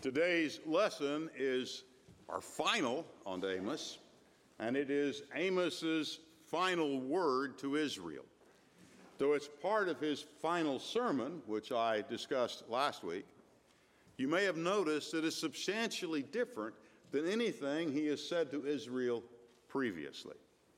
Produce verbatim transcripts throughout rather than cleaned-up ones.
Today's lesson is our final on Amos, and it is Amos's final word to Israel. Though it's part of his final sermon, which I discussed last week, you may have noticed that it's substantially different than anything he has said to Israel previously.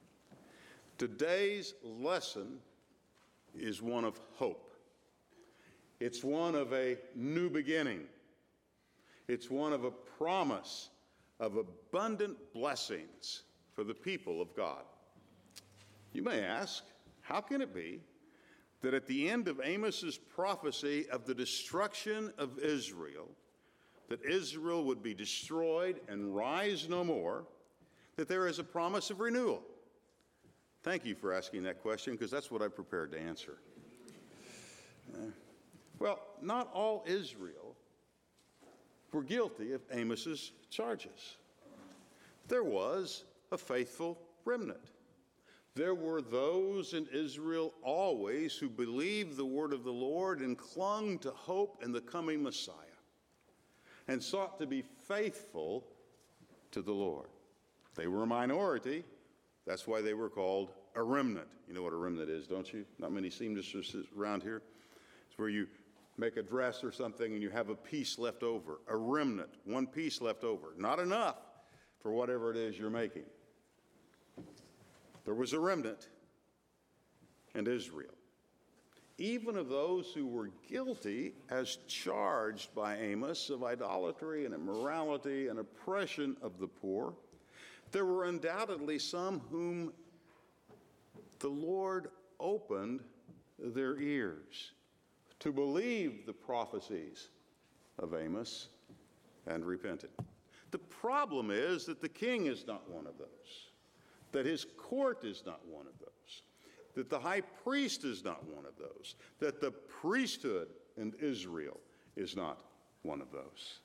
Today's lesson is one of hope. It's one of a new beginning. It's one of a promise of abundant blessings for the people of God. You may ask, how can it be that at the end of Amos's prophecy of the destruction of Israel, that Israel would be destroyed and rise no more, that there is a promise of renewal? Thank you for asking that question, because that's what I prepared to answer. Uh, well, not all Israel were guilty of Amos's charges. There was a faithful remnant. There were those in Israel always who believed the word of the Lord and clung to hope in the coming Messiah and sought to be faithful to the Lord. They were a minority. That's why they were called a remnant. You know what a remnant is, don't you? Not many seamstresses around here. It's where you make a dress or something and you have a piece left over. A remnant, one piece left over. Not enough for whatever it is you're making. There was a remnant in Israel. Even of those who were guilty as charged by Amos of idolatry and immorality and oppression of the poor, there were undoubtedly some whom the Lord opened their ears to believe the prophecies of Amos and repented. The problem is that the king is not one of those, that his court is not one of those, that the high priest is not one of those, that the priesthood in Israel is not one of those.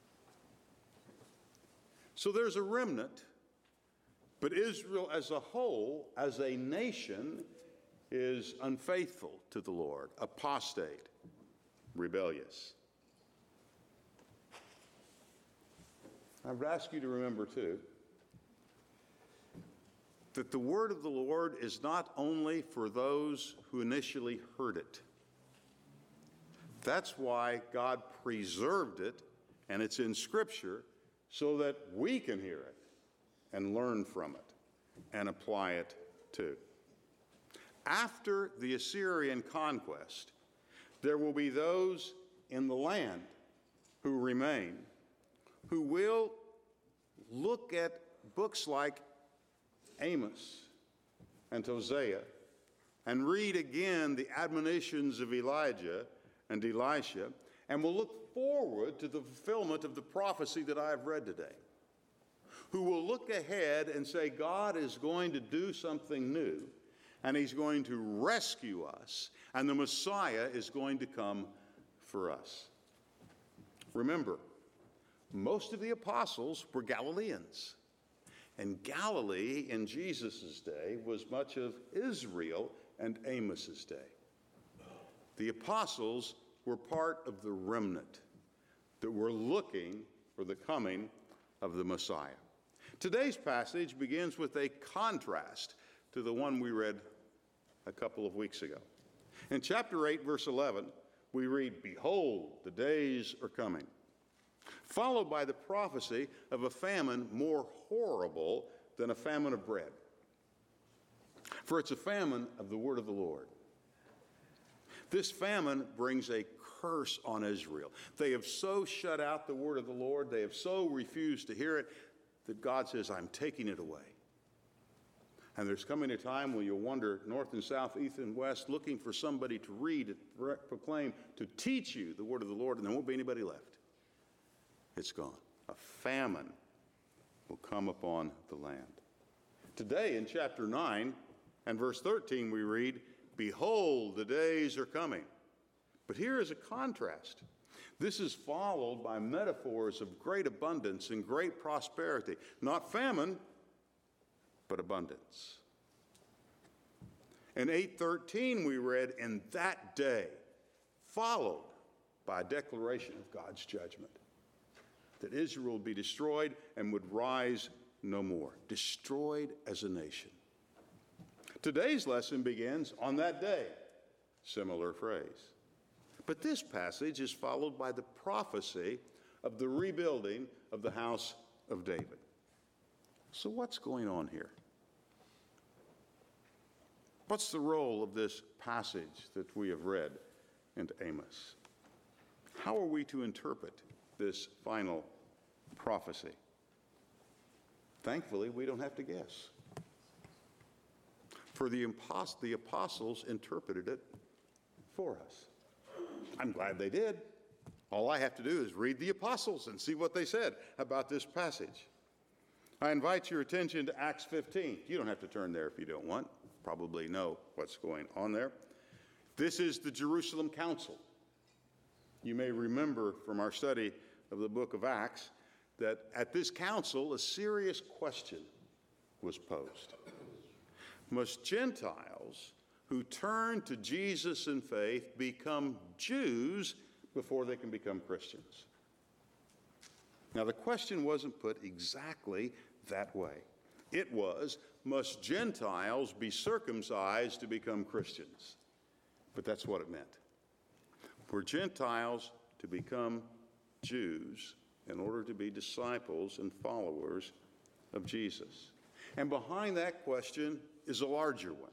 So there's a remnant, but Israel as a whole, as a nation, is unfaithful to the Lord, apostate, rebellious. I would ask you to remember, too, that the word of the Lord is not only for those who initially heard it. That's why God preserved it, and it's in Scripture, so that we can hear it and learn from it and apply it too. After the Assyrian conquest, there will be those in the land who remain who will look at books like Amos and Hosea and read again the admonitions of Elijah and Elisha, and will look forward to the fulfillment of the prophecy that I have read today, who will look ahead and say, God is going to do something new, and he's going to rescue us, and the Messiah is going to come for us. Remember, most of the apostles were Galileans, and Galilee in Jesus' day was much of Israel and Amos's day. The apostles were part of the remnant that were looking for the coming of the Messiah. Today's passage begins with a contrast to the one we read a couple of weeks ago. In chapter eight, verse eleven, we read, "Behold, the days are coming," followed by the prophecy of a famine more horrible than a famine of bread. For it's a famine of the word of the Lord. This famine brings a curse on Israel. They have so shut out the word of the Lord, they have so refused to hear it, that God says, I'm taking it away. And there's coming a time when you'll wander north and south, east and west, looking for somebody to read, to proclaim, to teach you the word of the Lord, and there won't be anybody left. It's gone. A famine will come upon the land. Today in chapter nine and verse thirteen we read, "Behold, the days are coming." But here is a contrast. This is followed by metaphors of great abundance and great prosperity. Not famine, but abundance. In eight thirteen we read, "In that day," followed by a declaration of God's judgment. that Israel would be destroyed and would rise no more, destroyed as a nation. Today's lesson begins on that day. Similar phrase. But this passage is followed by the prophecy of the rebuilding of the house of David. So what's going on here? What's the role of this passage that we have read in Amos? How are we to interpret this final prophecy? Thankfully, we don't have to guess. For the, impos- the apostles interpreted it for us. I'm glad they did. All I have to do is read the apostles and see what they said about this passage. I invite your attention to Acts fifteen. You don't have to turn there if you don't want. Probably know what's going on there. This is the Jerusalem Council. You may remember from our study of the book of Acts that at this council a serious question was posed. Must Gentiles who turn to Jesus in faith become Jews before they can become Christians? Now, the question wasn't put exactly that way. It was, must Gentiles be circumcised to become Christians? But that's what it meant. For Gentiles to become Jews in order to be disciples and followers of Jesus. And behind that question is a larger one.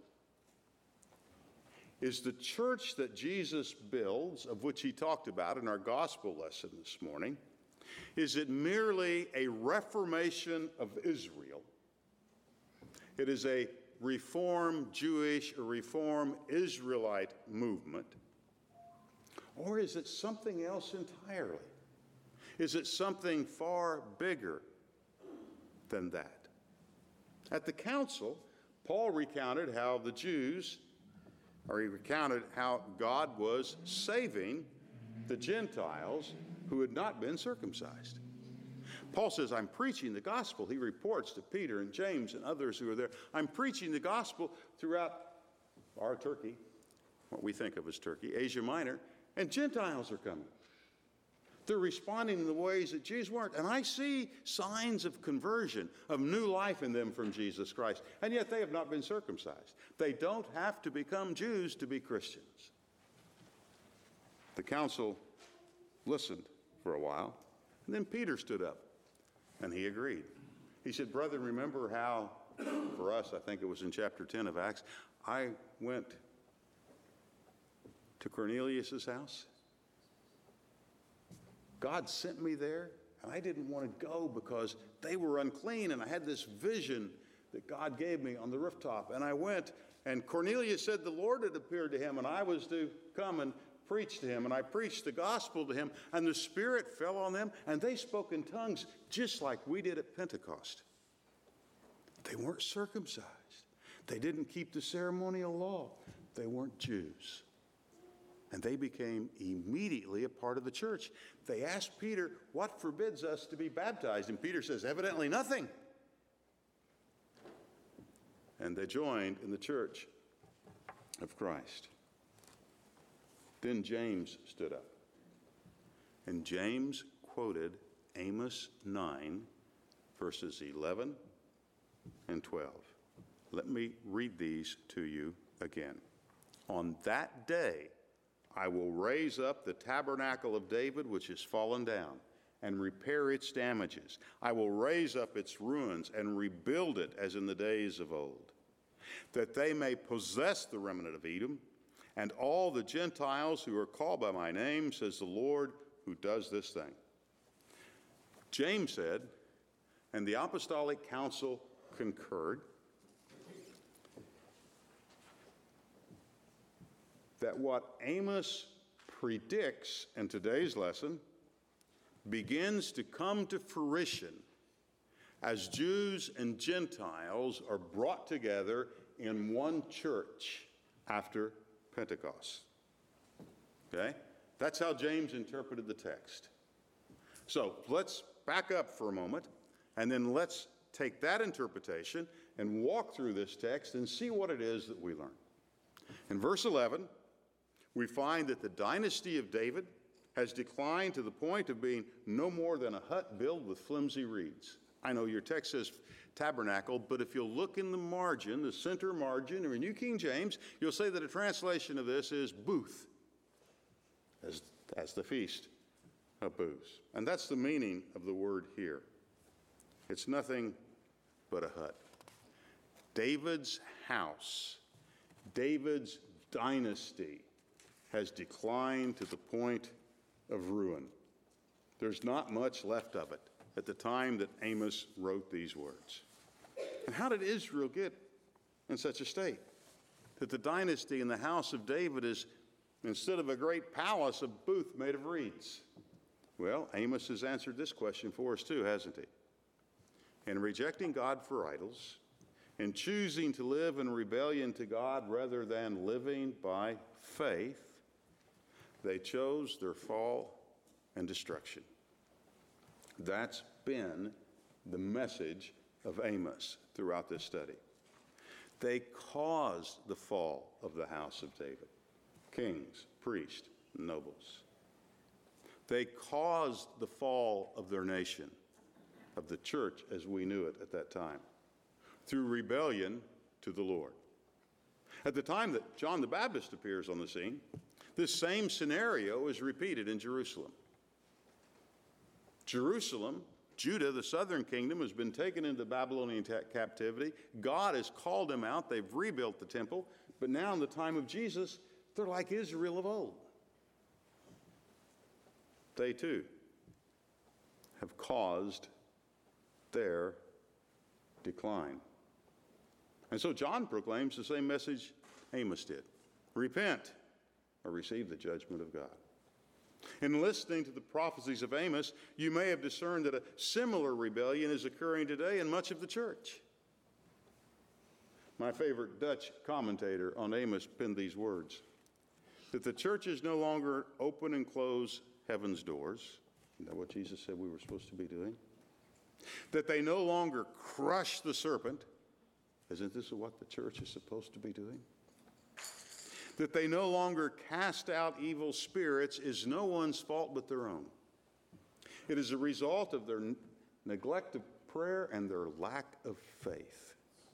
Is the church that Jesus builds, of which he talked about in our gospel lesson this morning, is it merely a reformation of Israel? It is a Reform Jewish or Reform Israelite movement? Or is it something else entirely? Is it something far bigger than that? At the council, Paul recounted how the Jews, or he recounted how God was saving the Gentiles who had not been circumcised. Paul says, I'm preaching the gospel. He reports to Peter and James and others who are there. I'm preaching the gospel throughout our Turkey, what we think of as Turkey, Asia Minor, and Gentiles are coming. They're responding in the ways that Jews weren't. And I see signs of conversion, of new life in them from Jesus Christ. And yet they have not been circumcised. They don't have to become Jews to be Christians. The council listened for a while. And then Peter stood up and he agreed. He said, brethren, remember how, for us, I think it was in chapter ten of Acts, I went to Cornelius' house. God sent me there, and I didn't want to go because they were unclean, and I had this vision that God gave me on the rooftop. And I went, and Cornelius said the Lord had appeared to him, and I was to come and preach to him. And I preached the gospel to him, and the Spirit fell on them, and they spoke in tongues just like we did at Pentecost. They weren't circumcised. They didn't keep the ceremonial law. They weren't Jews. And they became immediately a part of the church. They asked Peter, what forbids us to be baptized? And Peter says, evidently nothing. And they joined in the church of Christ. Then James stood up. And James quoted Amos nine, verses eleven and twelve. Let me read these to you again. On that day, I will raise up the tabernacle of David, which has fallen down, and repair its damages. I will raise up its ruins and rebuild it as in the days of old, that they may possess the remnant of Edom, and all the Gentiles who are called by my name, says the Lord who does this thing. James said, and the apostolic council concurred, that what Amos predicts in today's lesson begins to come to fruition as Jews and Gentiles are brought together in one church after Pentecost. Okay? That's how James interpreted the text. So let's back up for a moment, and then let's take that interpretation and walk through this text and see what it is that we learn. In verse eleven, we find that the dynasty of David has declined to the point of being no more than a hut built with flimsy reeds. I know your text says tabernacle, but if you'll look in the margin, the center margin, or in New King James, you'll say that a translation of this is booth, as, as the feast of booths. And that's the meaning of the word here. It's nothing but a hut. David's house, David's dynasty has declined to the point of ruin. There's not much left of it at the time that Amos wrote these words. And how did Israel get in such a state? That the dynasty in the house of David is, instead of a great palace, a booth made of reeds. Well, Amos has answered this question for us too, hasn't he? In rejecting God for idols, in choosing to live in rebellion to God rather than living by faith, they chose their fall and destruction. That's been the message of Amos throughout this study. They caused the fall of the house of David, kings, priests, nobles. They caused the fall of their nation, of the church as we knew it at that time, through rebellion to the Lord. At the time that John the Baptist appears on the scene, this same scenario is repeated in Jerusalem. Jerusalem, Judah, the southern kingdom, has been taken into Babylonian ta- captivity. God has called them out. They've rebuilt the temple. But now in the time of Jesus, they're like Israel of old. They too have caused their decline. And so John proclaims the same message Amos did. Repent or receive the judgment of God. In listening to the prophecies of Amos, you may have discerned that a similar rebellion is occurring today in much of the church. My favorite Dutch commentator on Amos penned these words, that the churches no longer open and close heaven's doors. Isn't that what Jesus said we were supposed to be doing? That they no longer crush the serpent. Isn't this what the church is supposed to be doing? That they no longer cast out evil spirits is no one's fault but their own. It is a result of their n- neglect of prayer and their lack of faith.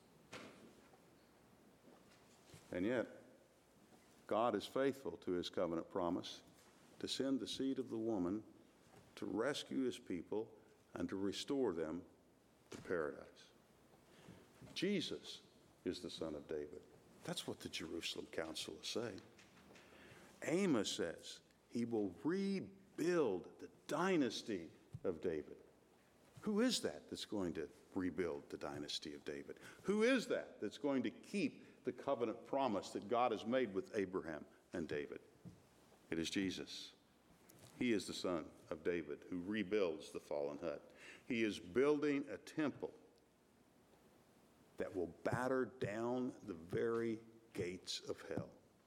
And yet, God is faithful to his covenant promise to send the seed of the woman to rescue his people and to restore them to paradise. Jesus is the Son of David. That's what the Jerusalem Council is saying. Amos says he will rebuild the dynasty of David. Who is that that's going to rebuild the dynasty of David? Who is that that's going to keep the covenant promise that God has made with Abraham and David? It is Jesus. He is the Son of David who rebuilds the fallen hut. He is building a temple that will batter down the very gates of hell.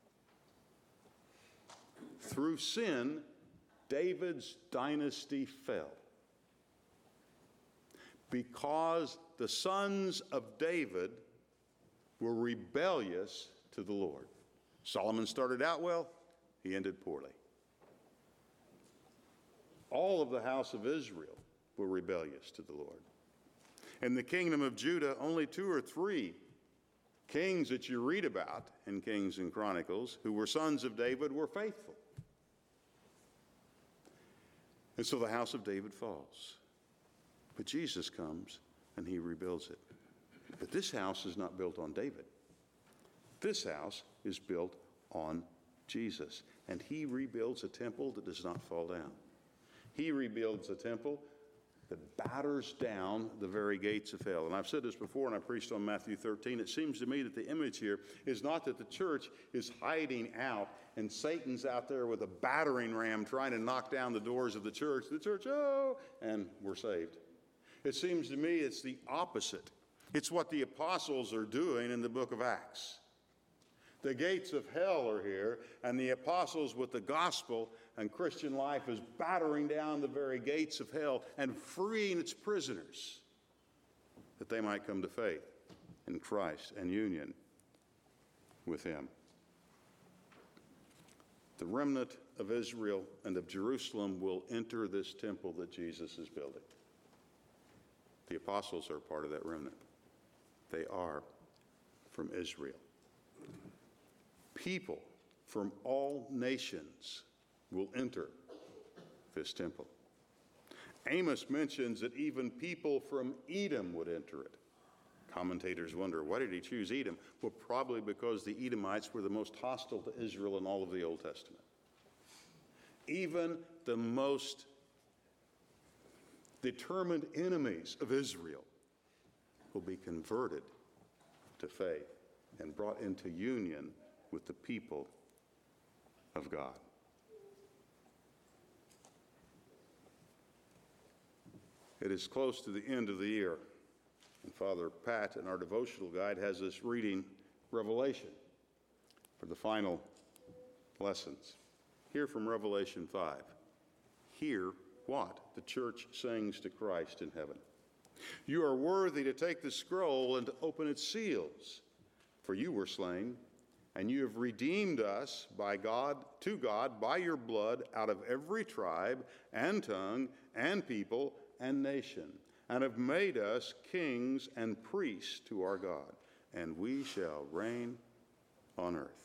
Through sin, David's dynasty fell. Because the sons of David were rebellious to the Lord. Solomon started out well, he ended poorly. All of the house of Israel were rebellious to the Lord. In the kingdom of Judah, only two or three kings that you read about in Kings and Chronicles who were sons of David were faithful. And so the house of David falls. But Jesus comes and he rebuilds it. But this house is not built on David. This house is built on Jesus. And he rebuilds a temple that does not fall down. He rebuilds a temple that batters down the very gates of hell. And I've said this before, and I preached on Matthew thirteen. It seems to me that the image here is not that the church is hiding out and Satan's out there with a battering ram trying to knock down the doors of the church. The church, oh, and we're saved. It seems to me it's the opposite. It's what the apostles are doing in the book of Acts. The gates of hell are here, and the apostles with the gospel and Christian life is battering down the very gates of hell and freeing its prisoners that they might come to faith in Christ and union with him. The remnant of Israel and of Jerusalem will enter this temple that Jesus is building. The apostles are part of that remnant. They are from Israel. People from all nations will enter this temple. Amos mentions that even people from Edom would enter it. Commentators wonder, why did he choose Edom? Well, probably because the Edomites were the most hostile to Israel in all of the Old Testament. Even the most determined enemies of Israel will be converted to faith and brought into union with the people of God. It is close to the end of the year, and Father Pat in our devotional guide has us reading Revelation for the final lessons. Hear from Revelation five. Hear what the church sings to Christ in heaven. You are worthy to take the scroll and to open its seals, for you were slain, and you have redeemed us by God, to God, by your blood out of every tribe and tongue and people and nation, and have made us kings and priests to our God, and we shall reign on earth.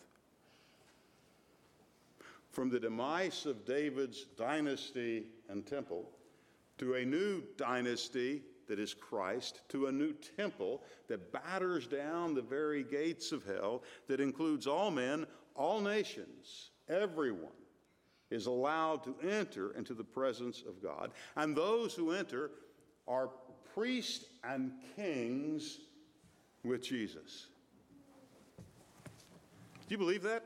From the demise of David's dynasty and temple to a new dynasty that is Christ, to a new temple that batters down the very gates of hell, that includes all men, all nations, everyone is allowed to enter into the presence of God. And those who enter are priests and kings with Jesus. Do you believe that?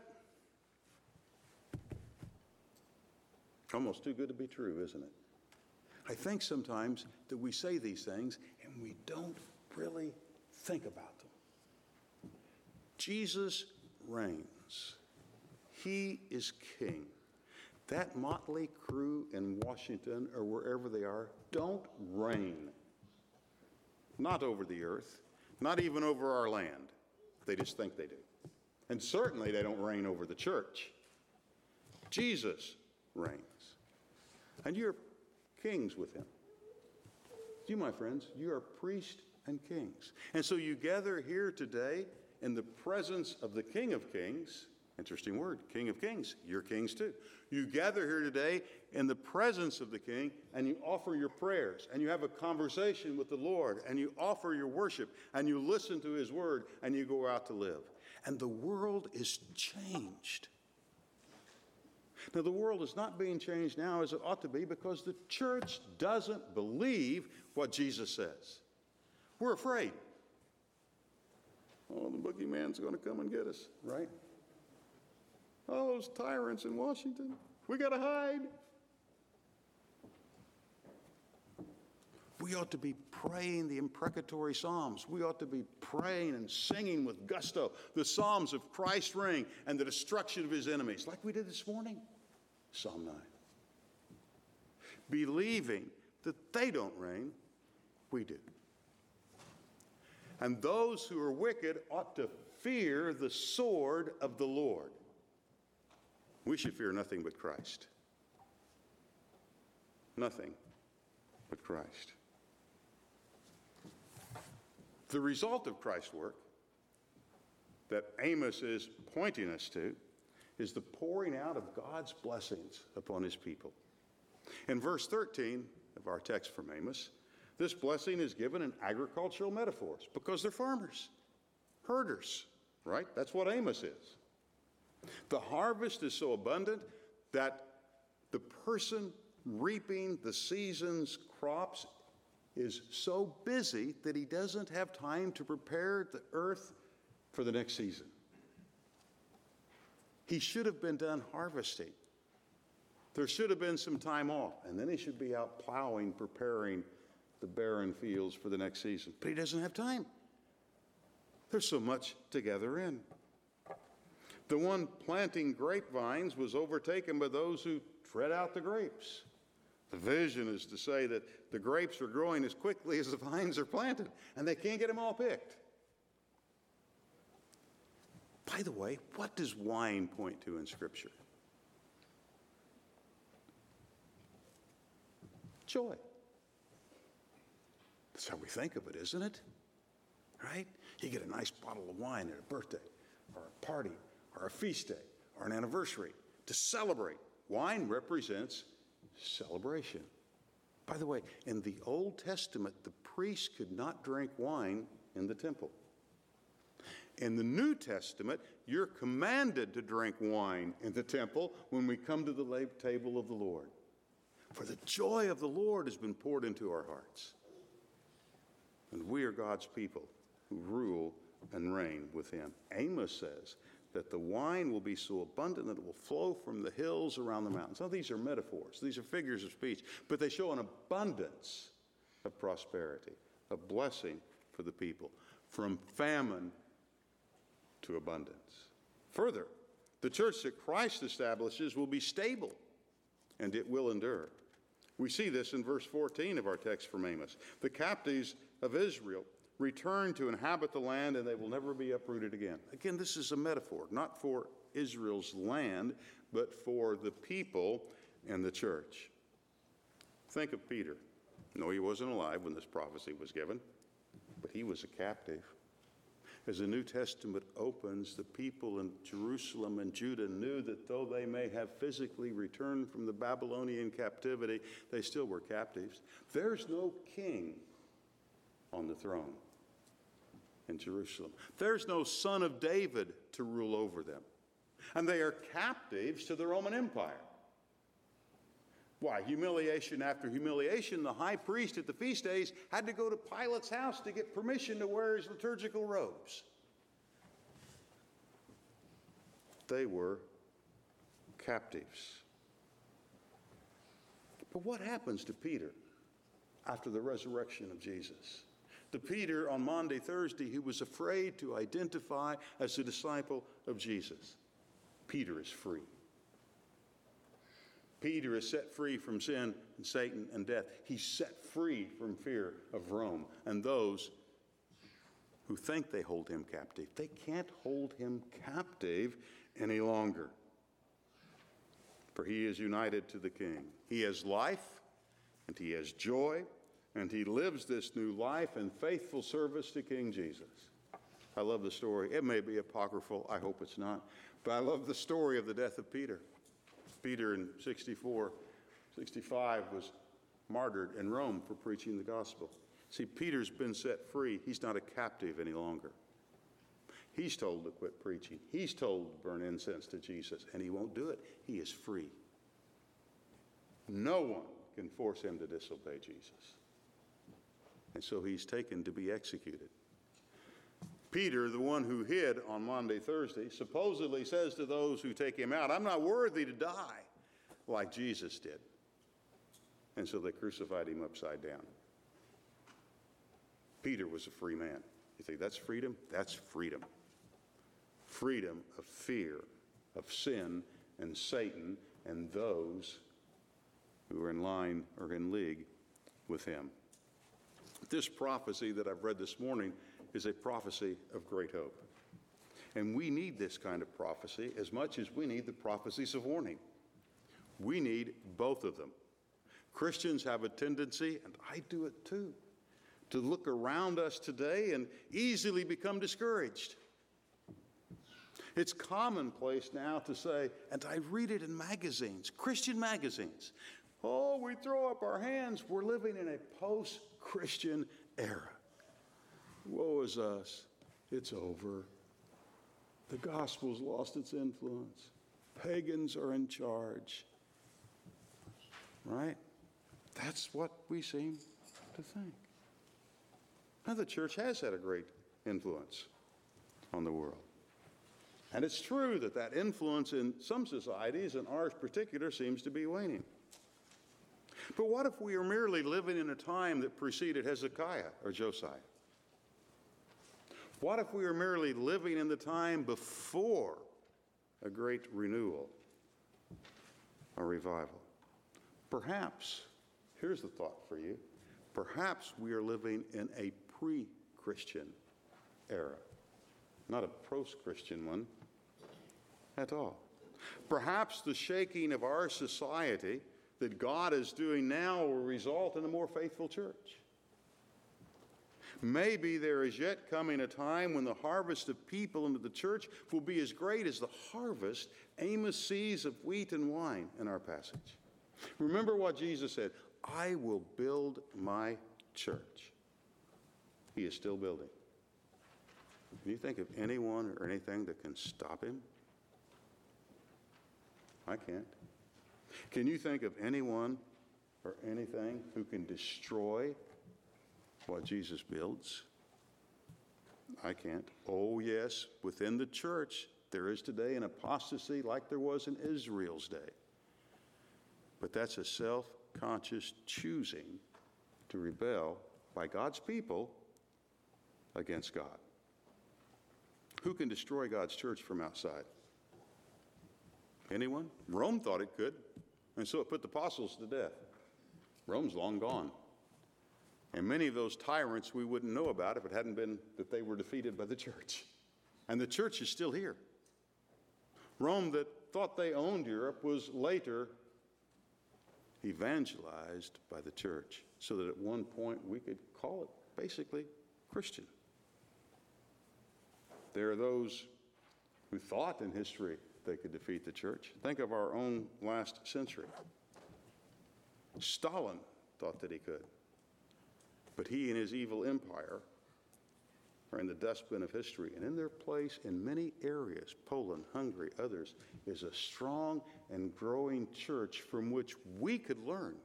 Almost too good to be true, isn't it? I think sometimes that we say these things and we don't really think about them. Jesus reigns. He is king. That motley crew in Washington or wherever they are don't reign. Not over the earth, not even over our land. They just think they do. And certainly they don't reign over the church. Jesus reigns. And you're kings with him. You, my friends, you are priests and kings. And so you gather here today in the presence of the King of Kings. Interesting word, King of Kings. You're kings too. You gather here today in the presence of the King, and you offer your prayers, and you have a conversation with the Lord, and you offer your worship, and you listen to his word, and you go out to live. And the world is changed. Now, the world is not being changed now as it ought to be because the church doesn't believe what Jesus says. We're afraid. Oh, the boogeyman's going to come and get us, right? All those tyrants in Washington, we got to hide. We ought to be praying the imprecatory Psalms. We ought to be praying and singing with gusto the Psalms of Christ's reign and the destruction of his enemies, like we did this morning, Psalm nine. Believing that they don't reign, we do. And those who are wicked ought to fear the sword of the Lord. We should fear nothing but Christ. Nothing but Christ. The result of Christ's work that Amos is pointing us to is the pouring out of God's blessings upon his people. In verse thirteen of our text from Amos, this blessing is given in agricultural metaphors because they're farmers, herders, right? That's what Amos is. The harvest is so abundant that the person reaping the season's crops is so busy that he doesn't have time to prepare the earth for the next season. He should have been done harvesting. There should have been some time off, and then he should be out plowing, preparing the barren fields for the next season. But he doesn't have time. There's so much to gather in. The one planting grapevines was overtaken by those who tread out the grapes. The vision is to say that the grapes are growing as quickly as the vines are planted, and they can't get them all picked. By the way, what does wine point to in Scripture? Joy. That's how we think of it, isn't it? Right? You get a nice bottle of wine at a birthday, or a party, or a feast day, or an anniversary to celebrate. Wine represents celebration. By the way, in the Old Testament, the priest could not drink wine in the temple. In the New Testament, you're commanded to drink wine in the temple when we come to the table of the Lord. For the joy of the Lord has been poured into our hearts. And we are God's people who rule and reign with him. Amos says that the wine will be so abundant that it will flow from the hills around the mountains. Now, these are metaphors. These are figures of speech. But they show an abundance of prosperity, a blessing for the people, from famine to abundance. Further, the church that Christ establishes will be stable, and it will endure. We see this in verse fourteen of our text from Amos. The captives of Israel return to inhabit the land, and they will never be uprooted again. Again, this is a metaphor, not for Israel's land, but for the people and the church. Think of Peter. No, he wasn't alive when this prophecy was given, but he was a captive. As the New Testament opens, the people in Jerusalem and Judah knew that though they may have physically returned from the Babylonian captivity, they still were captives. There's no king on the throne in Jerusalem. There's no son of David to rule over them. And they are captives to the Roman Empire. Why? Humiliation after humiliation. The high priest at the feast days had to go to Pilate's house to get permission to wear his liturgical robes. They were captives. But what happens to Peter after the resurrection of Jesus? To Peter on Maundy, Thursday, who was afraid to identify as a disciple of Jesus. Peter is free. Peter is set free from sin and Satan and death. He's set free from fear of Rome and those who think they hold him captive. They can't hold him captive any longer. For he is united to the King. He has life and he has joy, and he lives this new life in faithful service to King Jesus. I love the story. It may be apocryphal. I hope it's not. But I love the story of the death of Peter. Peter in sixty-four, sixty-five was martyred in Rome for preaching the gospel. See, Peter's been set free. He's not a captive any longer. He's told to quit preaching. He's told to burn incense to Jesus, and he won't do it. He is free. No one can force him to disobey Jesus. And so he's taken to be executed. Peter, the one who hid on Maundy, Thursday, supposedly says to those who take him out, I'm not worthy to die like Jesus did. And so they crucified him upside down. Peter was a free man. You think that's freedom? That's freedom. Freedom of fear, of sin and Satan and those who are in line or in league with him. This prophecy that I've read this morning is a prophecy of great hope. And we need this kind of prophecy as much as we need the prophecies of warning. We need both of them. Christians have a tendency, and I do it too, to look around us today and easily become discouraged. It's commonplace now to say, and I read it in magazines, Christian magazines, oh, we throw up our hands. We're living in a post-Christian era. Woe is us. It's over. The gospel's lost its influence. Pagans are in charge. Right? That's what we seem to think. Now, the church has had a great influence on the world. And it's true that that influence in some societies, and ours particular, seems to be waning. But what if we are merely living in a time that preceded Hezekiah or Josiah? What if we are merely living in the time before a great renewal, a revival? Perhaps, here's the thought for you, perhaps we are living in a pre-Christian era, not a post-Christian one at all. Perhaps the shaking of our society that God is doing now will result in a more faithful church. Maybe there is yet coming a time when the harvest of people into the church will be as great as the harvest Amos sees of wheat and wine in our passage. Remember what Jesus said, I will build my church. He is still building. Can you think of anyone or anything that can stop him? I can't. Can you think of anyone or anything who can destroy what Jesus builds? I can't. Oh, yes, within the church, there is today an apostasy like there was in Israel's day. But that's a self-conscious choosing to rebel by God's people against God. Who can destroy God's church from outside? Anyone? Rome thought it could, and so it put the apostles to death. Rome's long gone. And many of those tyrants we wouldn't know about if it hadn't been that they were defeated by the church. And the church is still here. Rome, that thought they owned Europe, was later evangelized by the church, so that at one point we could call it basically Christian. There are those who thought in history they could defeat the church. Think of our own last century. Stalin thought that he could. But he and his evil empire are in the dustbin of history. And in their place in many areas, Poland, Hungary, others, is a strong and growing church from which we could learn.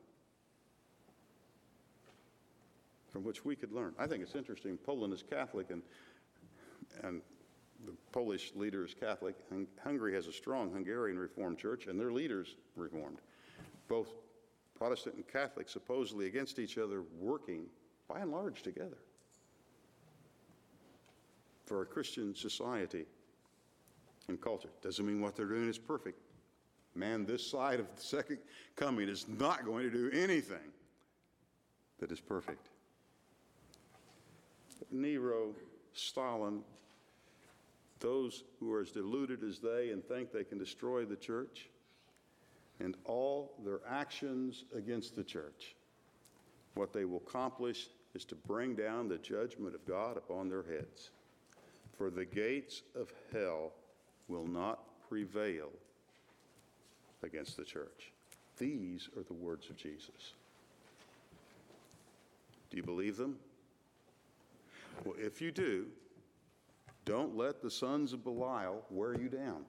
From which we could learn. I think it's interesting. Poland is Catholic, and, and the Polish leader is Catholic. Hung- Hungary has a strong Hungarian Reformed church, and their leaders Reformed. Both Protestant and Catholic supposedly against each other, working by and large together for a Christian society and culture. Doesn't mean what they're doing is perfect. Man, this side of the second coming is not going to do anything that is perfect. Nero, Stalin, those who are as deluded as they and think they can destroy the church, and all their actions against the church, what they will accomplish is to bring down the judgment of God upon their heads. For the gates of hell will not prevail against the church. These are the words of Jesus. Do you believe them? Well, if you do, don't let the sons of Belial wear you down.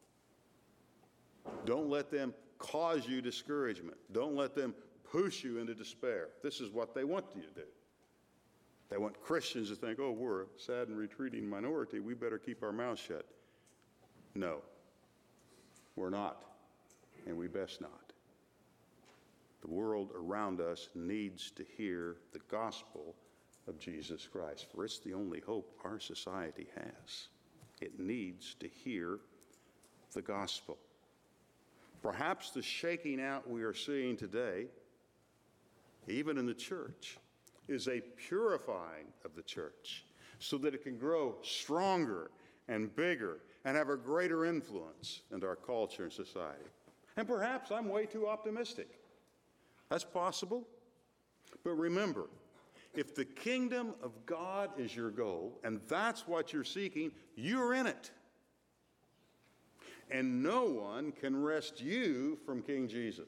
Don't let them cause you discouragement. Don't let them push you into despair. This is what they want you to do. They want Christians to think, oh, we're a sad and retreating minority. We better keep our mouths shut. No, we're not, and we best not. The world around us needs to hear the gospel of Jesus Christ, for it's the only hope our society has. It needs to hear the gospel. Perhaps the shaking out we are seeing today, even in the church, is a purifying of the church so that it can grow stronger and bigger and have a greater influence into our culture and society. And perhaps I'm way too optimistic. That's possible. But remember, if the kingdom of God is your goal, and that's what you're seeking, you're in it. And no one can wrest you from King Jesus.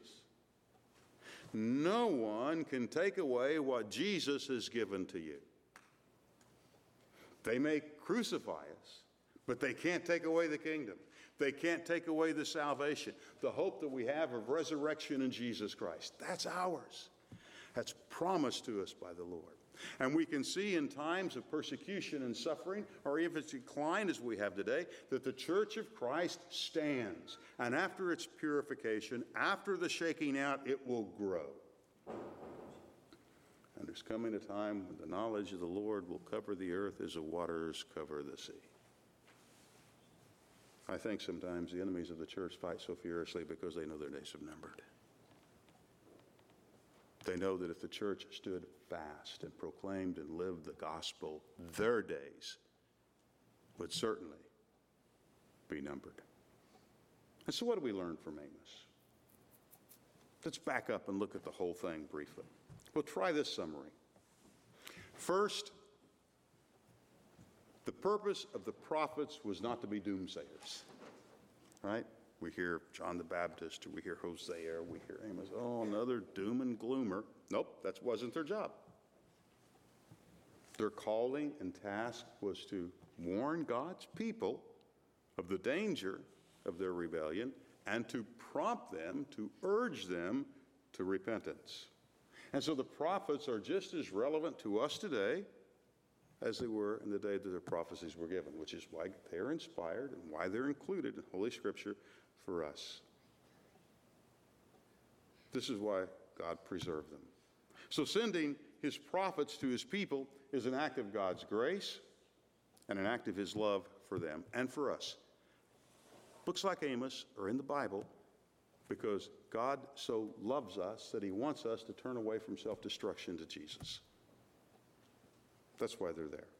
No one can take away what Jesus has given to you. They may crucify us, but they can't take away the kingdom. They can't take away the salvation, the hope that we have of resurrection in Jesus Christ. That's ours. That's promised to us by the Lord. And we can see in times of persecution and suffering, or even decline as we have today, that the church of Christ stands. And after its purification, after the shaking out, it will grow. And there's coming a time when the knowledge of the Lord will cover the earth as the waters cover the sea. I think sometimes the enemies of the church fight so furiously because they know their days are numbered. They know that if the church stood fast and proclaimed and lived the gospel, their days would certainly be numbered. And so what do we learn from Amos? Let's back up and look at the whole thing briefly. We'll try this summary. First, the purpose of the prophets was not to be doomsayers, right? We hear John the Baptist, or we hear Hosea, or we hear Amos, oh, another doom and gloomer. Nope, that wasn't their job. Their calling and task was to warn God's people of the danger of their rebellion and to prompt them, to urge them to repentance. And so the prophets are just as relevant to us today as they were in the day that their prophecies were given, which is why they're inspired and why they're included in Holy Scripture for us. This is why God preserved them. So sending his prophets to his people is an act of God's grace and an act of his love for them and for us. Books like Amos are in the Bible because God so loves us that he wants us to turn away from self-destruction to Jesus. That's why they're there.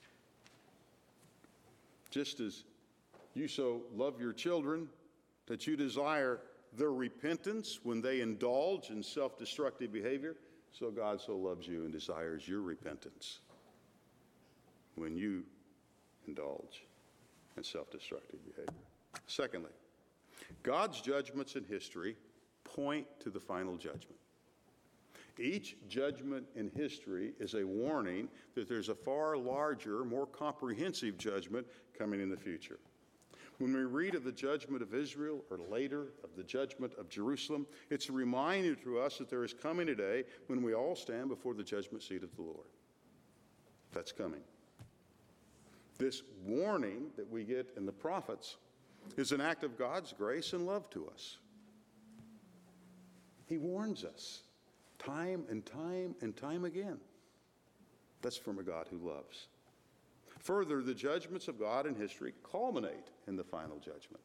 Just as you so love your children that you desire their repentance when they indulge in self-destructive behavior, so God so loves you and desires your repentance when you indulge in self-destructive behavior. Secondly, God's judgments in history point to the final judgment. Each judgment in history is a warning that there's a far larger, more comprehensive judgment coming in the future. When we read of the judgment of Israel, or later of the judgment of Jerusalem, it's a reminder to us that there is coming a day when we all stand before the judgment seat of the Lord. That's coming. This warning that we get in the prophets is an act of God's grace and love to us. He warns us time and time and time again. That's from a God who loves. Further, the judgments of God in history culminate in the final judgment.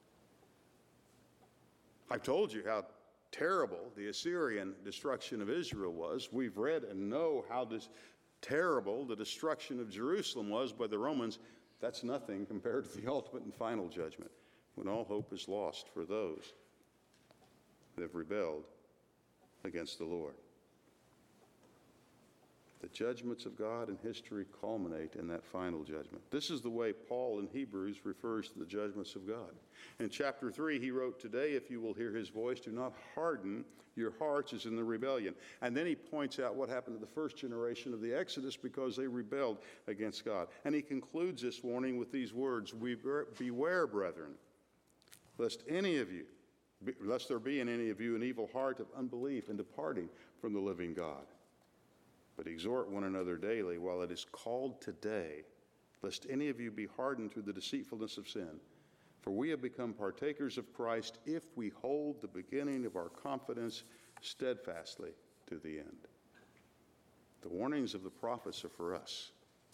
I've told you how terrible the Assyrian destruction of Israel was. We've read and know how dis- terrible the destruction of Jerusalem was by the Romans. That's nothing compared to the ultimate and final judgment, when all hope is lost for those that have rebelled against the Lord. The judgments of God in history culminate in that final judgment. This is the way Paul in Hebrews refers to the judgments of God. In chapter three, he wrote, "Today, if you will hear his voice, do not harden your hearts as in the rebellion." And then he points out what happened to the first generation of the Exodus because they rebelled against God. And he concludes this warning with these words, "Beware, brethren, lest any of you, lest there be in any of you an evil heart of unbelief in departing from the living God. But exhort one another daily while it is called today, lest any of you be hardened through the deceitfulness of sin. For we have become partakers of Christ if we hold the beginning of our confidence steadfastly to the end." The warnings of the prophets are for us.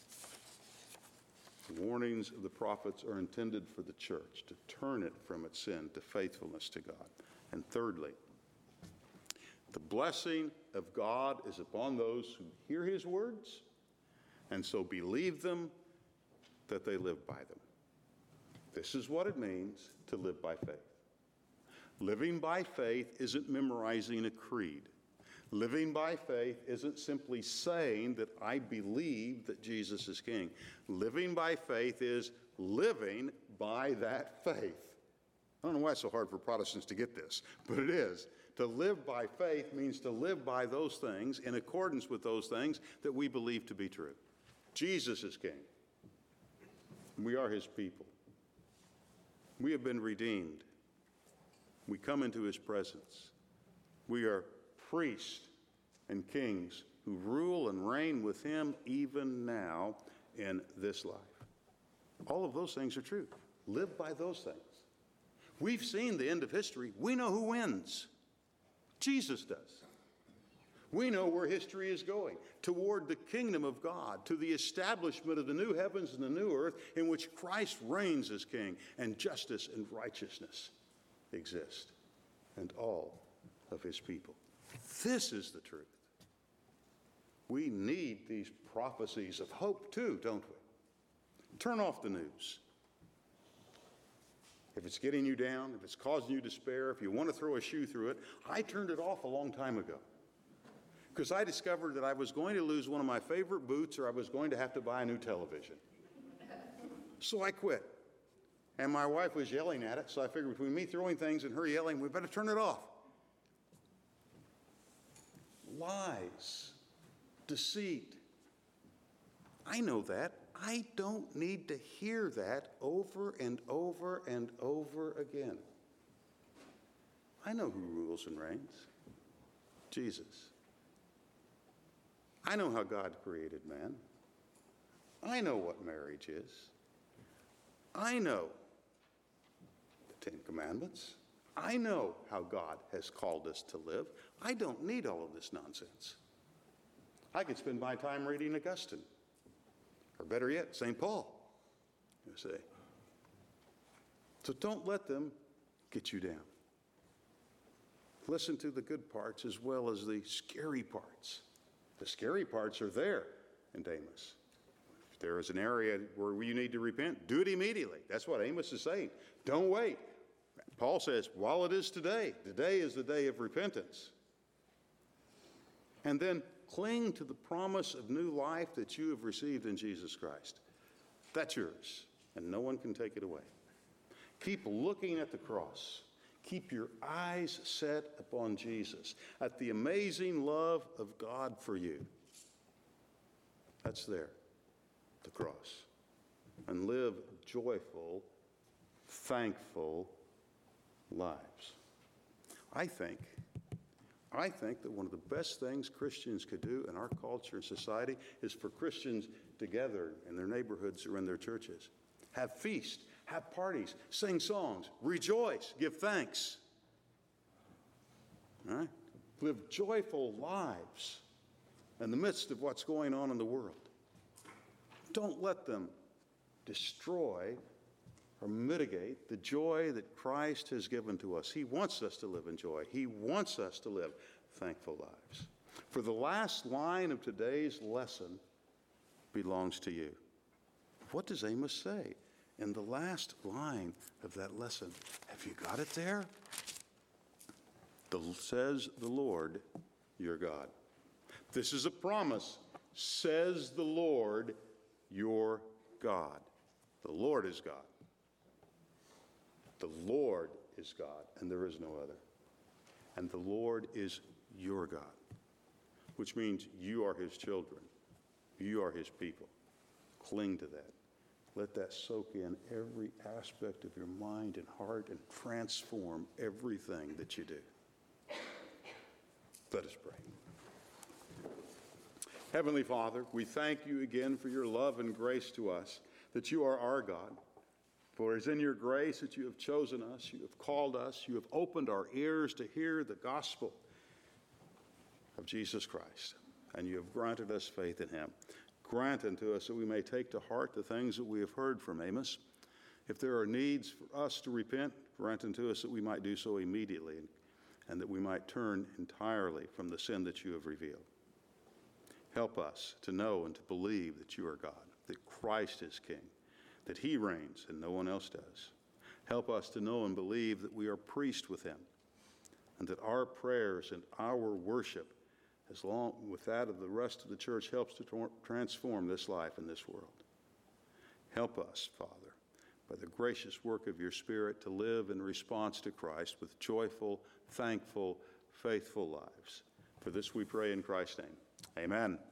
The warnings of the prophets are intended for the church to turn it from its sin to faithfulness to God. And thirdly, the blessing of God is upon those who hear his words and so believe them, that they live by them. This is what it means to live by faith. Living by faith isn't memorizing a creed. Living by faith isn't simply saying that I believe that Jesus is king. Living by faith is living by that faith. I don't know why it's so hard for Protestants to get this, but it is. To live by faith means to live by those things in accordance with those things that we believe to be true. Jesus is king. We are his people. We have been redeemed. We come into his presence. We are priests and kings who rule and reign with him even now in this life. All of those things are true. Live by those things. We've seen the end of history. We know who wins. Jesus does. We know where history is going, toward the kingdom of God, to the establishment of the new heavens and the new earth in which Christ reigns as king, and justice and righteousness exist, and all of his people. This is the truth. We need these prophecies of hope too, don't we? Turn off the news. if it's getting you down, if it's causing you despair, if you want to throw a shoe through it, I turned it off a long time ago. Because I discovered that I was going to lose one of my favorite boots or I was going to have to buy a new television. So I quit. And my wife was yelling at it, so I figured between me throwing things and her yelling, we better turn it off. Lies, deceit. I know that. I don't need to hear that over and over and over again. I know who rules and reigns. Jesus. I know how God created man. I know what marriage is. I know the Ten Commandments. I know how God has called us to live. I don't need all of this nonsense. I could spend my time reading Augustine, or better yet, Saint Paul, you see. So don't let them get you down. Listen to the good parts as well as the scary parts. The scary parts are there in Amos. If there is an area where you need to repent, do it immediately. That's what Amos is saying. Don't wait. Paul says, while it is today, today is the day of repentance. And then cling to the promise of new life that you have received in Jesus Christ. That's yours, and no one can take it away. Keep looking at the cross. Keep your eyes set upon Jesus, at the amazing love of God for you. That's there, the cross. And live joyful, thankful lives. I think, I think that one of the best things Christians could do in our culture and society is for Christians together in their neighborhoods or in their churches. Have feasts, have parties, sing songs, rejoice, give thanks. All right? Live joyful lives in the midst of what's going on in the world. Don't let them destroy or mitigate the joy that Christ has given to us. He wants us to live in joy. He wants us to live thankful lives. For the last line of today's lesson belongs to you. What does Amos say in the last line of that lesson? Have you got it there? The, says the Lord, your God. This is a promise, says the Lord, your God. The Lord is God. The Lord is God, and there is no other. And the Lord is your God, which means you are his children. You are his people. Cling to that. Let that soak in every aspect of your mind and heart and transform everything that you do. Let us pray. Heavenly Father, we thank you again for your love and grace to us, that you are our God. For it is in your grace that you have chosen us, you have called us, you have opened our ears to hear the gospel of Jesus Christ, and you have granted us faith in him. Grant unto us that we may take to heart the things that we have heard from Amos. If there are needs for us to repent, grant unto us that we might do so immediately, and, and that we might turn entirely from the sin that you have revealed. Help us to know and to believe that you are God, that Christ is King, that he reigns and no one else does. Help us to know and believe that we are priests with him, and that our prayers and our worship, as long with that of the rest of the church, helps to tor- transform this life and this world. Help us, Father, by the gracious work of your Spirit, to live in response to Christ with joyful, thankful, faithful lives. For this we pray in Christ's name. Amen.